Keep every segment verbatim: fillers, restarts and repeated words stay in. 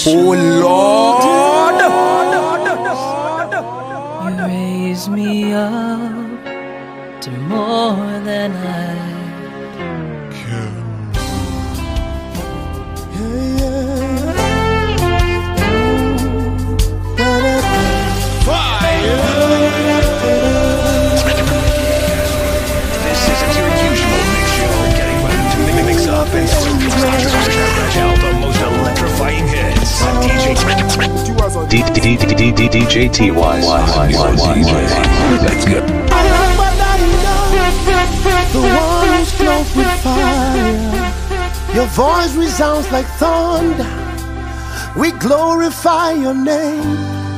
Oh Lord, you raise me up to more than I can. Fire! This isn't your usual mix show. Getting ready to mix up and out the most electrifying hits. D J T Y. Let's go. The one's clothed with fire. Your voice resounds like thunder. We glorify your name.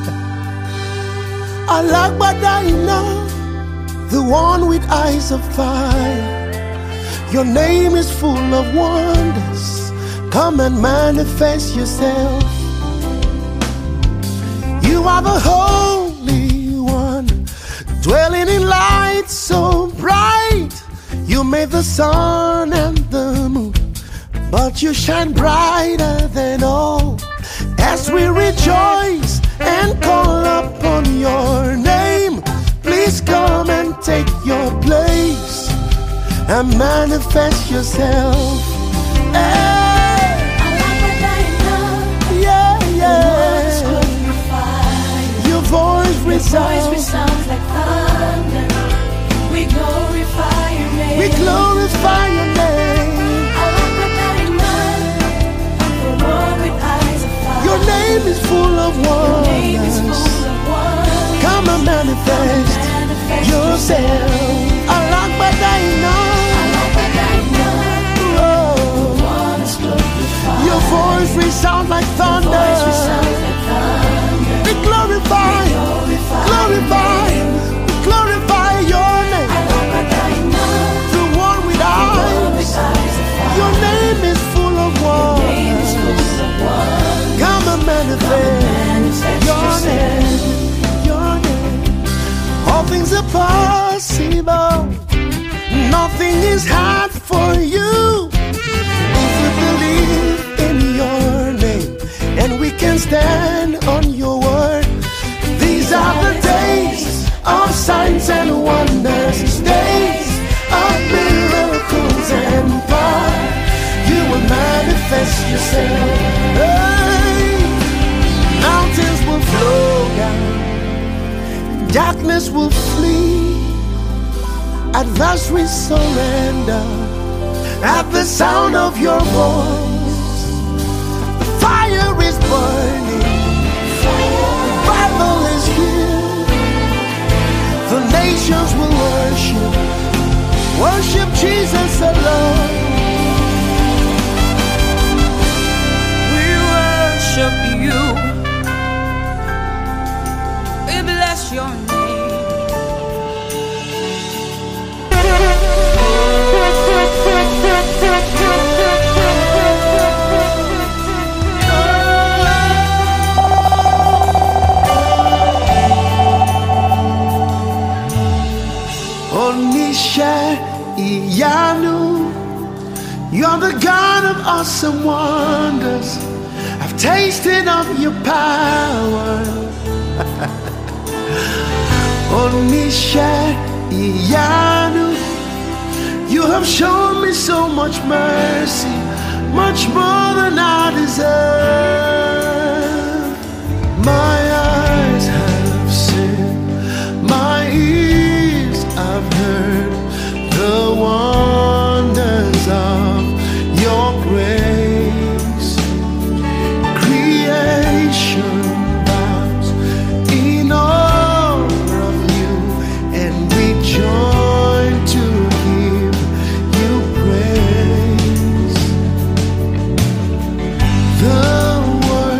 Alagbadaina, the one with eyes of fire. Your name is full of wonders. Come and manifest yourself. You are the Holy One, dwelling in light so bright. You made the sun and the moon, but you shine brighter than all. As we rejoice and call upon your name, please come and take your place and manifest yourself. Hey. Yeah, yeah. Your voice resounds, resounds like thunder. We glorify your name. We glorify your name. Your name is full of wonders. Come and manifest yourself. Alagbadaina. Oh. Your voice resounds like thunder. We glorify, glorify, glorify your name. The one with eyes. Your name is full of wonders. Come and manifest your name, your name. All things are possible. Nothing is hard for you. If we believe in your name, and we can stand on your word. These are the days of signs and wonders, days of miracles and power. You will manifest yourself. Hey, mountains will flow down, darkness will flee. Adversaries surrender at the sound of your voice. The fire is burning, Bible is here. The nations will worship, worship Jesus alone. We worship you. We bless your name. Onisha Iyanu, you're the God of awesome wonders. I've tasted of your power. Onisha Iyanu, you have shown me so much mercy, much more than I deserve. My eyes have seen, my ears have heard the wonders of your grace. Creation bows in awe of you, and we join to give you praise. The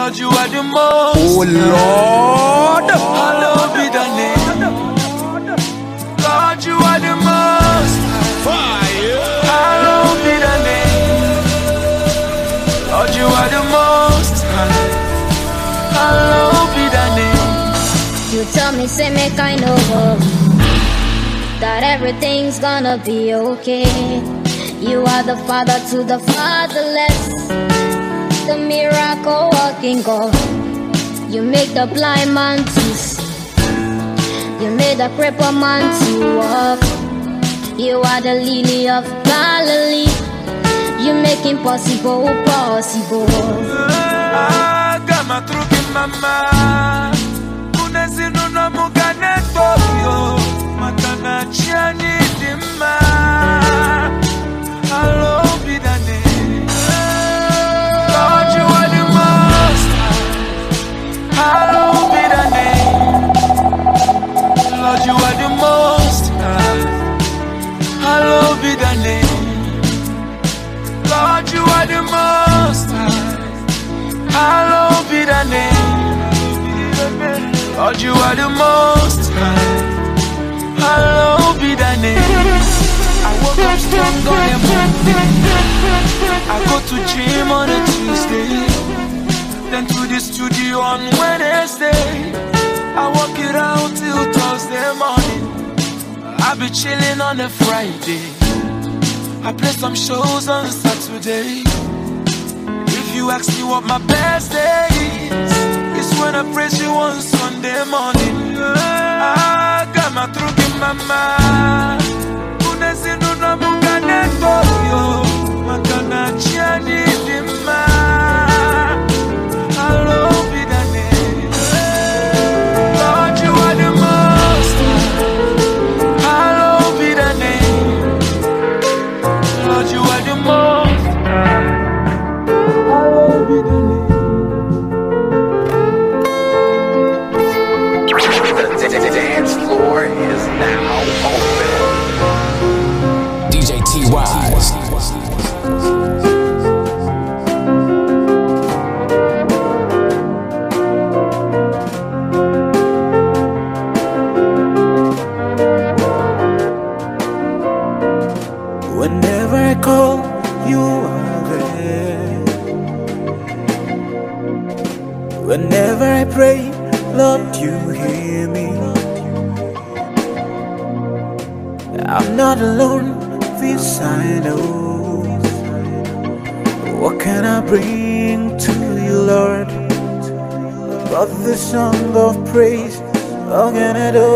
Lord, you are the most. Oh Lord, Hallowed be thy name. Lord, you are the most. fire. Hallowed be thy name. Lord, you are the most. Hallowed be thy name. You tell me, say me kind of worry that everything's gonna be okay. You are the father to the fatherless, the miracle working God. You make the blind man to see, you made the crippled man to walk. You are the lily of Galilee, you make impossible possible. Ah, gama truki mama, unezinu na mugane tokyo, matana chiani dima. Hallowed be thy name. Lord, you are the most. Hallowed be thy name. Lord, you are the most. Hallowed be thy name. Lord, you are the most. Hallowed be thy name. Lord, you are the most. Hallowed be thy name. I woke up strong on a Monday. I go to gym on a Tuesday, then to the studio on Wednesday. I walk it out till Thursday morning. I be chilling on a Friday. I play some shows on Saturday. If you ask me what my best day is, it's when I praise you on Sunday morning. I got my truck in my mind. Unezinu na mugane tokyo, matana chiani dima. Hallowed be thy name. Lord, you are the most. Hallowed be thy name. Lord, you are the most. Hallowed be thy name. The dance floor is now open. D J T Wise. Whenever I call, you are there. Whenever I pray, Lord, you hear me. I'm not alone, this I know. What can I bring to you, Lord, but the song of praise? What can I do?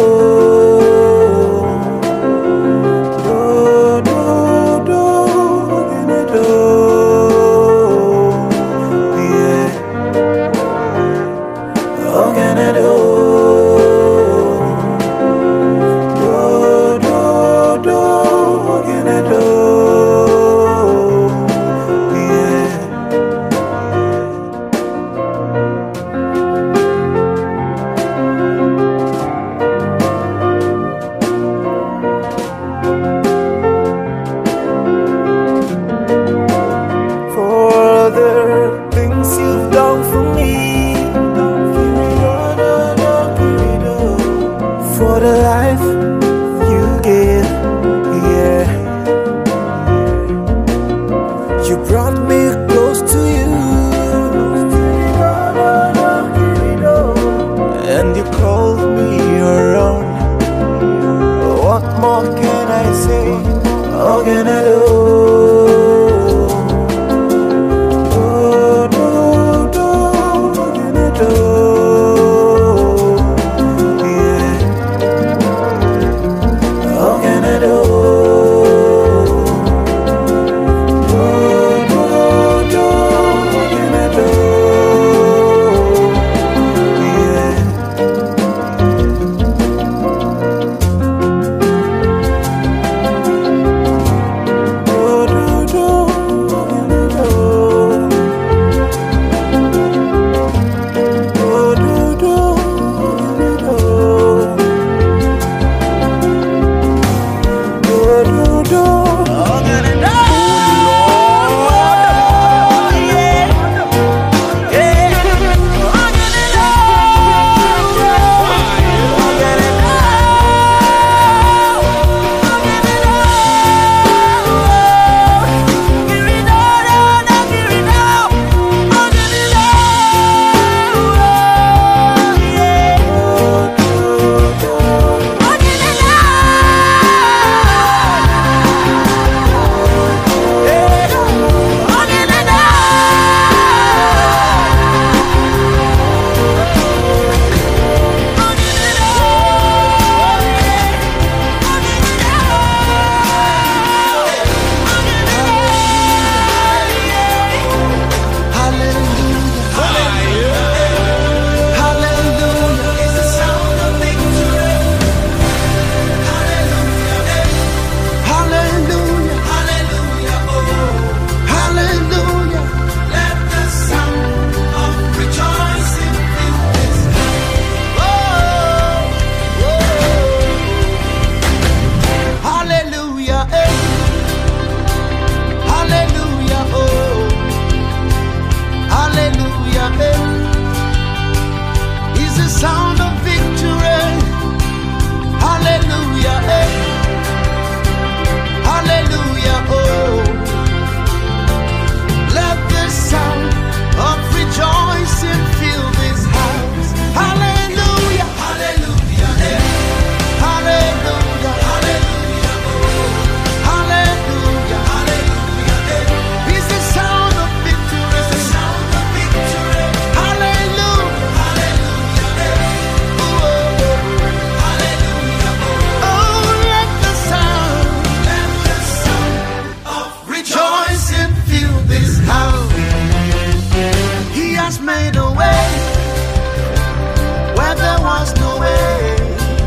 has made a way where there was no way.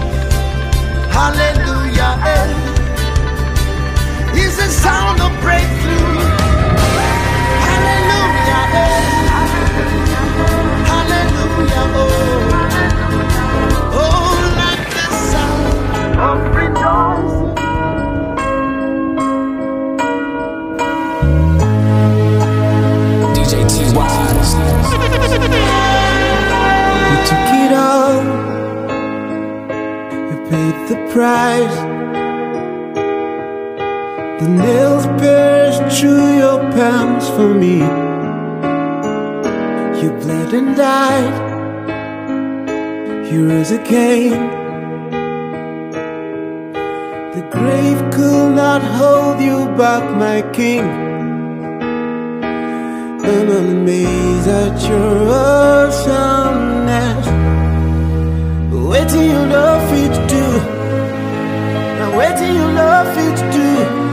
Hallelujah, eh. It's the sound of breakthrough. Hallelujah, eh. Hallelujah, oh. Oh, like the sound of rejoicing. D J T-Wise. You took it all. You paid the price. The nails pierced through your palms for me. You bled and died. You rose again. The grave could not hold you back, my king. I'm amazed at your awesomeness. Waiting you love fit to do. Now waiting you love fit to do.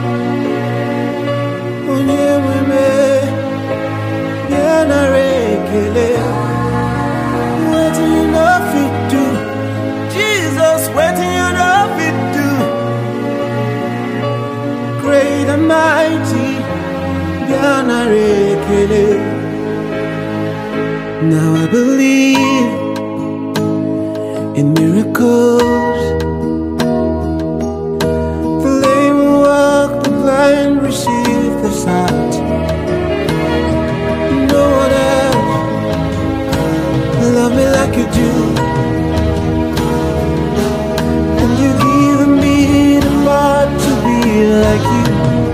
On you with me, yeah, na rekele. Waiting you love fit to do. Jesus, waiting you love fit to do. Great and mighty, yeah, na rekele. Now I believe in miracles. The lame walk, the blind receive the sight. No one else love me like you do. And you've given me the heart to be like you.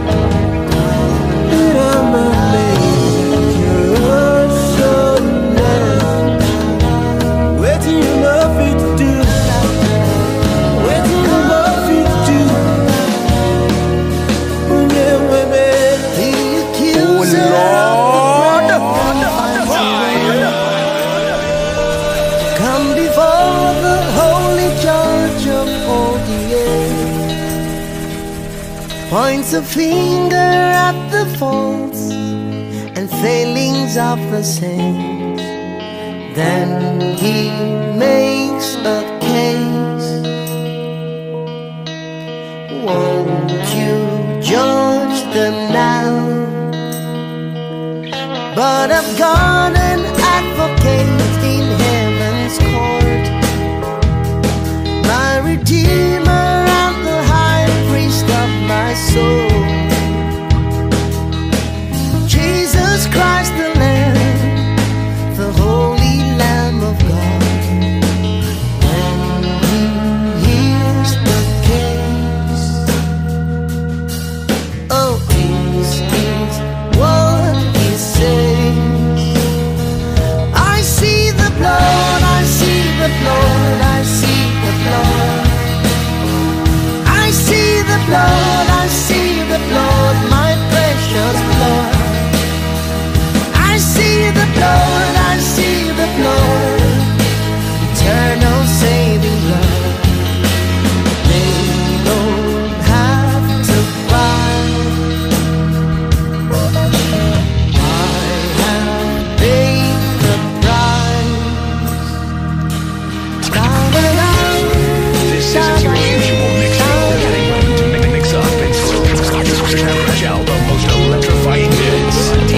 And I'm amazed at your awesomeness. Waiting you love me to do. Waiting you love me to do. Yeah, baby. The accuser come before the holy judge of all the earth. Points a finger at the faults and failings of the saints. Then he makes a case. Won't you judge them now? But I've got an advocate in heaven's court, my Redeemer and the high priest of my soul, Jesus Christ the Lamb, the holy Lamb of God. When he hears the case, oh, this is what he says. I see the blood, I see the blood, I see the blood. I see the blood, I see the blood, my precious blood. I see the blood, I see the blood, eternal saving blood. They don't have to buy. I have paid the price. This isn't your usual mix show. Getting ready to mi- mix up and scratch out the most electrifying hits.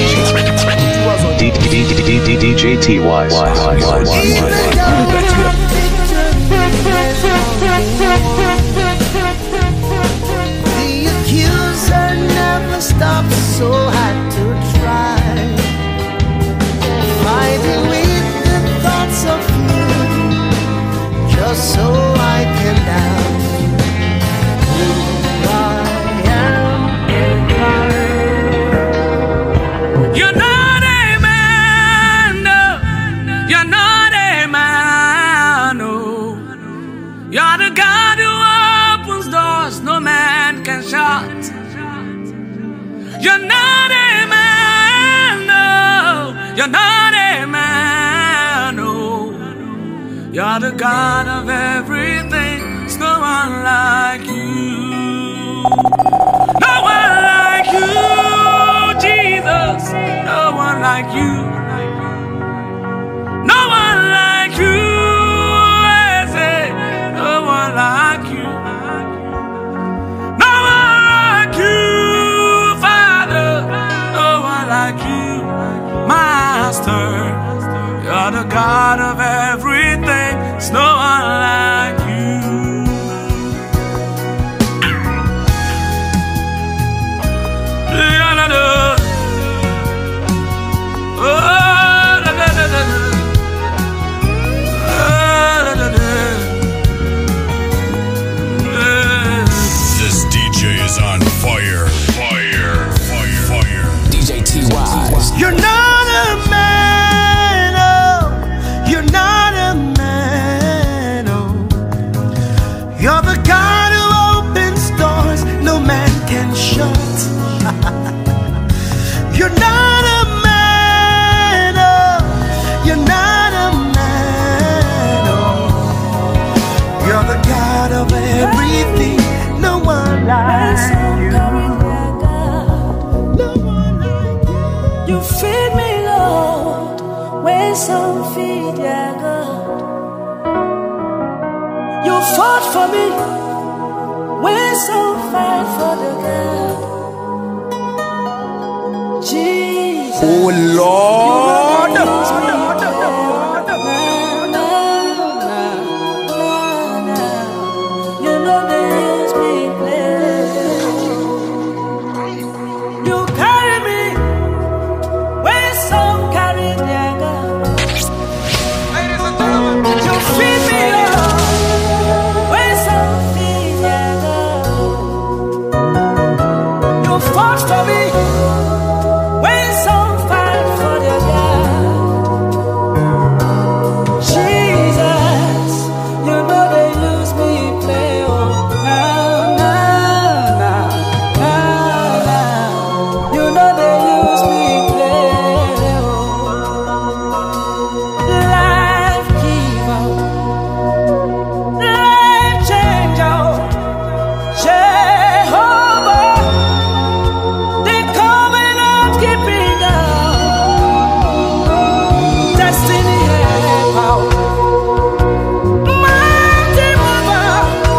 D J T-Wise. Even though the accuser never stops, so I had to try, fighting with the thoughts of you, just so I can doubt who I am in Christ. You're not a man, no. You're not a man, no. You're the God who opens doors no man can shut. You're not a man, no. You're not a man, no. You're the God of everything. There's no one like you. No one like you, Jesus. No one like you. God of everything. There's no one like you. This D J is on fire. Fire. Fire. Fire. D J T Wise. You're not a man, oh. You're not a man, oh. You're the God who opens doors no man can shut. You're not a man, oh. You're not a man, oh. You're the God of everything. No one like you. No one like you. You feed me, Lord, when some feed their God. You fought for me when some fight for the God. Jesus. Oh Lord. Na, na, na, na. You know they use me play. You carry me when some carry their God. You feed me, Lord, when some feed their God. You fought for me when some fight for their God. Jesus, you know they use me play. Oh, na, na, na, na, na. You know they use me play. Oh, life giver, life changer, Jehovah, the covenant keeping God, destiny helper, mighty mover,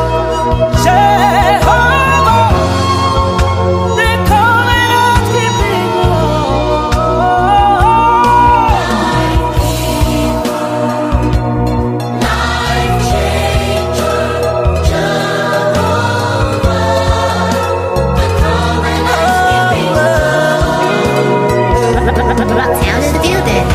Jehovah, the covenant keeping Rocktown in the building.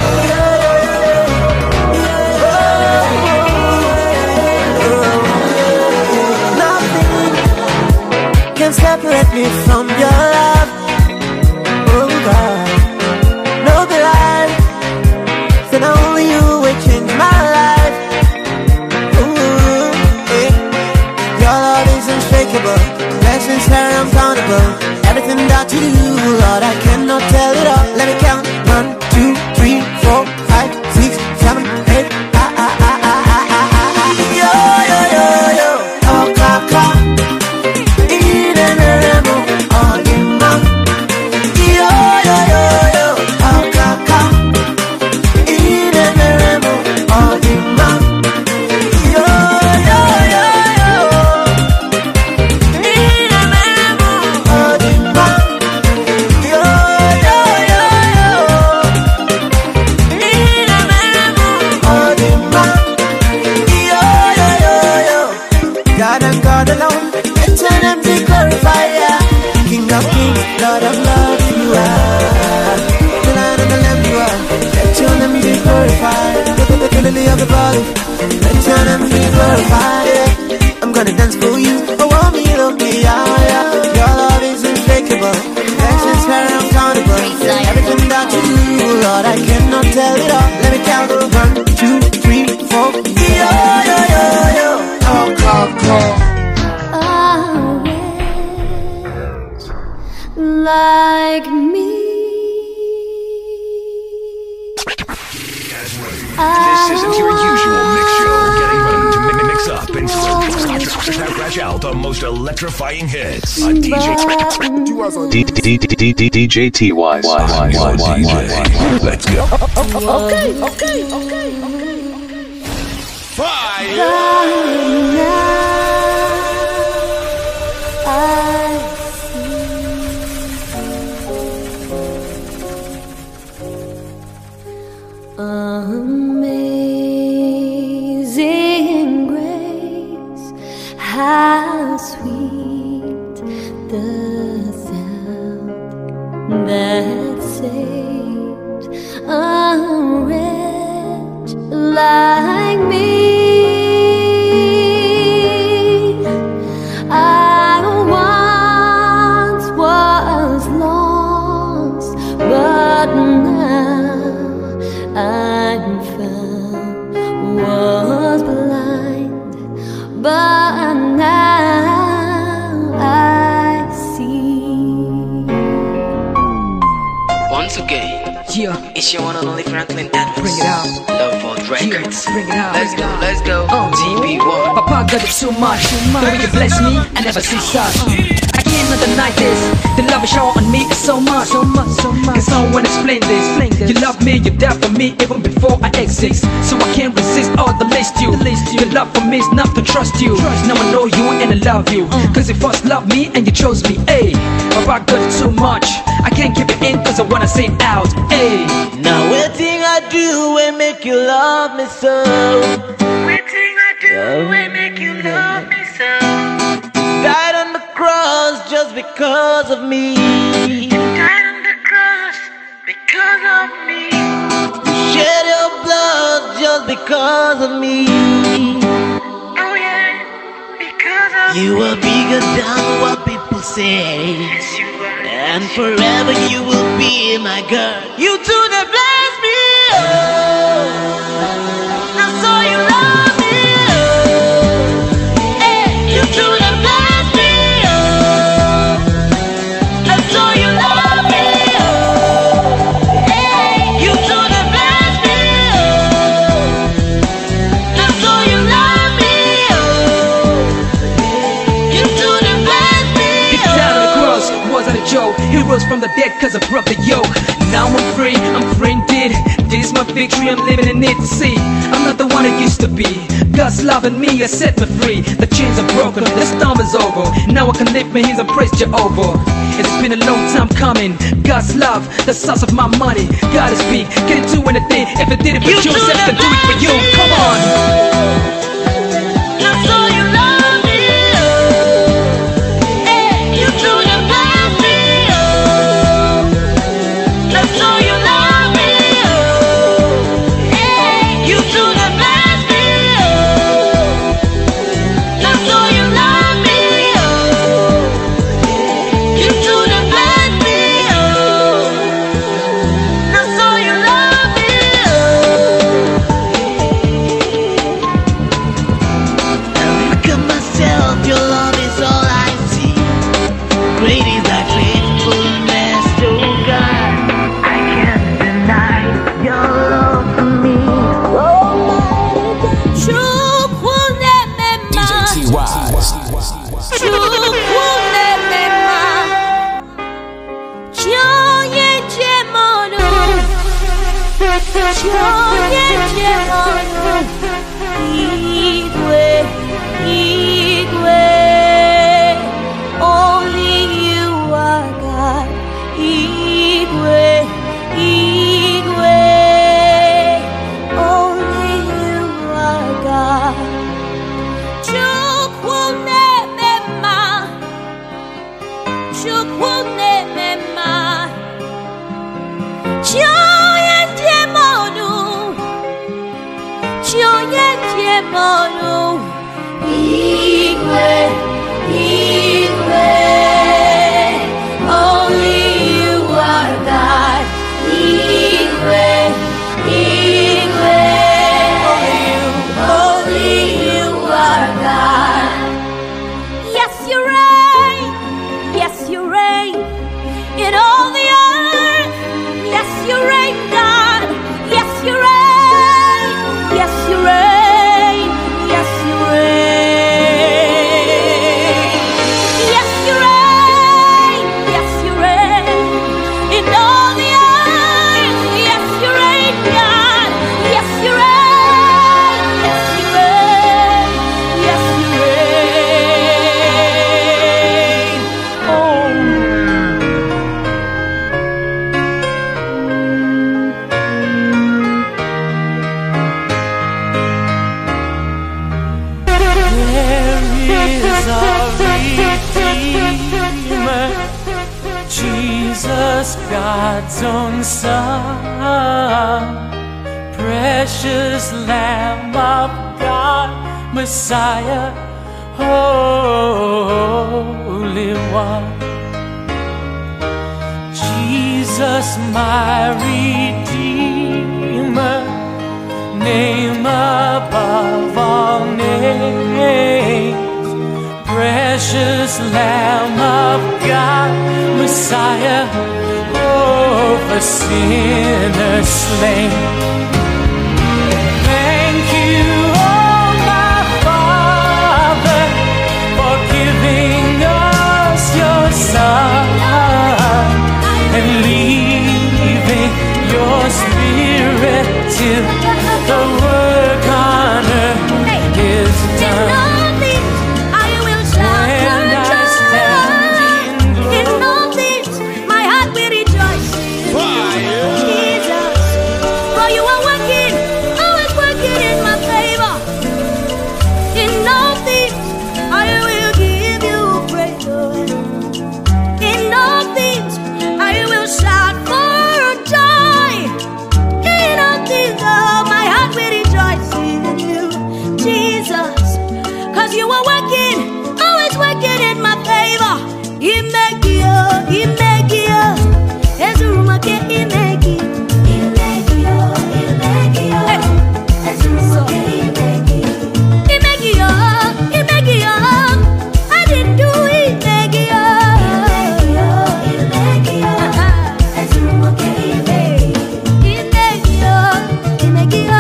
Nothing can separate me from your love. Oh God, no good life. Said only you will change my life. Ooh, yeah. Your love is unshakable. Blessings are uncountable. Everything that you do, Lord, I cannot tell it all. Let me count. One, two, three, four, five, six, seven, eight. Ah, ah, ah, ah, ah, ah, ah, ah. Yo, yo, yo, yo. Oh, kaka. Idenemo, oh, dima. Yo, yo, yo, yo. Oh, kaka. Idenemo, oh, dima. Yo, yo, yo, yo. Idenemo, oh, dima. Yo, yo, yo, yo. Idenemo, oh, dima. Yo, yo, yo, yo. God and God alone, it's an empty glorifier. King of kings, Lord of lords, you are. The Lion and the Lamb, you are. Let your name be glorified. The lily of the valley, let your name be glorified. Yeah. I'm gonna dance for you. Oh, want me, look me, yeah, yeah. Your love is unshakable. Blessings are uncountable. Everything that you do, Lord, I cannot tell it all. Let me count. One, two, three, four. Yo, yo, yo, yo. Oh, call, call. Like me. This isn't your usual mix show. Getting ready to mi- mix up and scratch out the most electrifying hits on D J D J T Wise. Let's go. Okay, okay, okay, okay. Fire! Amazing like me. I once was lost, but now I'm found. Was blind, but now I see. Once again, Yeah, it's your one and only Franklin Edwards. bring it out. Love Vault Records. Yeah, bring it out. Let's go, let's go. Uh, T B one. Papa got it too much. The way you bless me, I never see such. I cannot deny this. The love you shower on me is so much, so much, so much. Can someone explain this? You love me, you die for me even before I exist. So I can't resist all the list you. Your love for me is not to trust you. Now I know you and I love you. Cause you first loved me and you chose me. Ayy, Papa got it too much. I can't keep it in cause I wanna say it out. Ayy. Now everything I do will make you love me so. Everything I do will make you love me so. Died on the cross just because of me. Died on the cross because of me. Shed your blood just because of me. Oh yeah, because of You me. are bigger than what people say. Yes, you are. And forever you will be my girl. You do the bless me, oh. And so you love me, oh. Hey, you do the bless me, oh. And so you love me, oh. Hey, you do the bless me, oh. And so you love me, oh. You do the bless me, This down on the cross wasn't a joke. He rose from the dead cause I broke the yoke. Now I'm free, I'm free indeed. This is my victory, I'm living in it. See, I'm not the one I used to be. God's loving me, has set me free. The chains are broken, the storm is over. Now I can lift my hands and praise Jehovah. It's been a long time coming. God's love, the source of my money. God is big, can't do anything. If it did it for you, yourself, can do it for you. Come on. That's all you love me, oh. Hey, you do the bless me, oh. That's all you love me, oh. Hey, you do the bless me, oh. That's all you love me, oh. You do the bless me, oh. That's all you love me, oh. Look at myself, your love is all I see. Great is thy faithfulness, oh God. I can't deny your love for me. D J T Wise. Only you are God. Igwe, Igwe. Only you are God. Chukwu na-emema, Chukwu na-emema. Chi onye dị mọnụ, Chi onye dị mọnụ. Igwe, Igwe. Only you are God. Igwe, Igwe. Only you, only you are God. Yes, you reign. Yes, you reign in all the earth. Yes, you reign, God. Yes, you reign. Yes, you reign. Yes, you reign. Yes, you reign. Yes, you reign in all the earth. Yes, you reign, God. Yes, you reign. Yes, you reign. Yes, you reign. Oh. There is a Redeemer, Jesus, God's own Son, precious. precious Lamb of God, Messiah, Holy One. Jesus, my Redeemer, name above all names, precious Lamb of God, Messiah, oh, for sinners slain. Thank you, oh my Father, for giving us your Son and leaving your Spirit till the work on earth is done. I will shout for joy. In all things, my heart will rejoice. Jesus, for you are working, always working in my favor. In all things, I will give you praise. In all things, I will shout for joy. In all things, oh, my heart will rejoice in you, Jesus, cause you are working, always working in my favor. He make you, he make you, as a room again, he make you, he make you, he make you, as a room again, he make you, he make you, he make you. I didn't do it, make you, he make you, as a room again, he make you, he make you, he make you, he make you,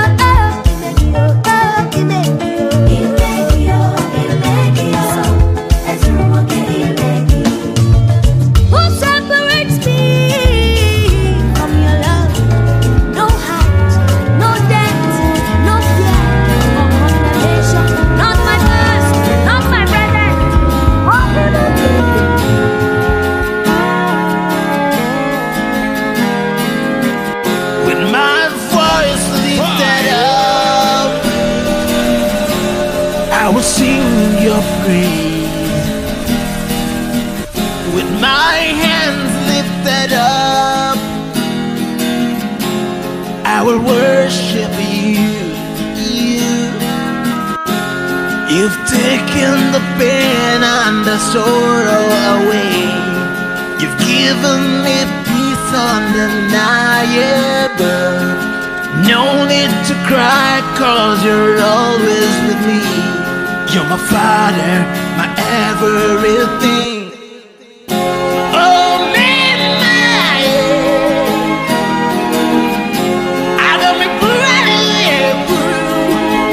he make you, he make you, as a room again, he make you. Who separates me from your love? No height, no depth, no fear, no condemnation, not my past, not my present. All of the With my voice lifted up, I will sing your praise. With my hands lifted up, I will worship you. You, you've taken the pain and the sorrow away. You've given me peace undeniable. No need to cry, cause you're always with me. You're my Father, my everything. Oh, man, my, I got me brand blue.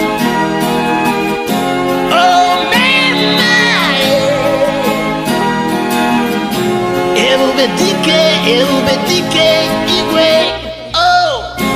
Oh, man, my, it will be decay, it will be decay, anyway. Oh.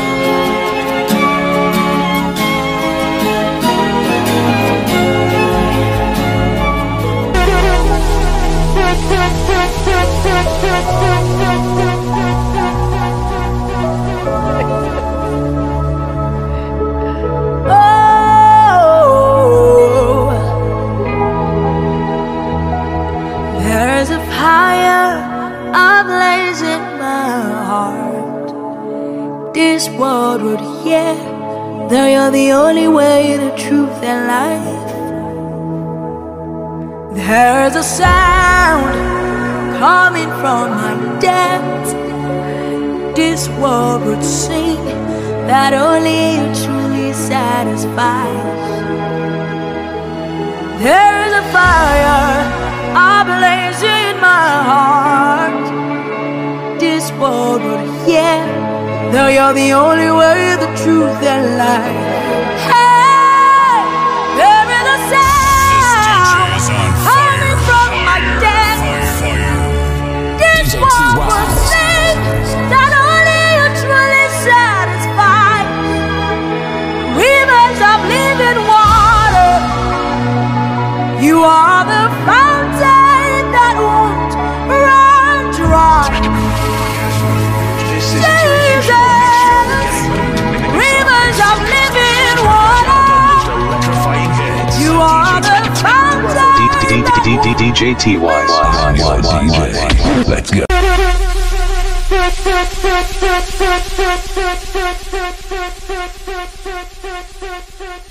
There's a fire ablaze in my heart. This world would hear that you're the only way, the truth, and life. There's a sound coming from my depths. This world would sing that only you truly satisfies. There's a fire ablaze in my heart. This world would hear that you're the only way, the truth, and life. Hey, there is a sound coming from my depths. This world would sing that only you truly satisfy. Rivers of living water, you are the fountain that won't run dry. Jesus, rivers of living water, you are the fountain. D J T Y. Let's go. Thank you.